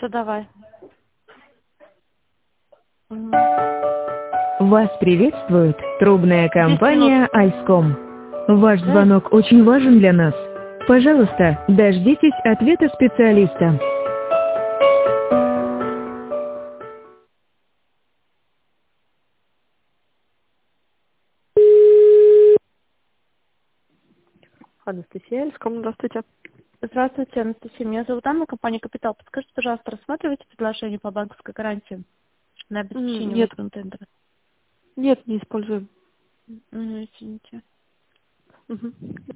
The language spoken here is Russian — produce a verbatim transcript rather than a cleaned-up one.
Хорошо, давай. Мгм. Вас приветствует трубная компания Айском. Ваш Да? звонок очень важен для нас. Пожалуйста, дождитесь ответа специалиста. Анастасия Эльском, здравствуйте. Здравствуйте, Анастасия. Меня зовут Анна, компания «Капитал». Подскажите, пожалуйста, рассматриваете предложение по банковской гарантии на М, обеспечение Нет, выигранного тендера? нет, не используем. М, Извините. Мгм.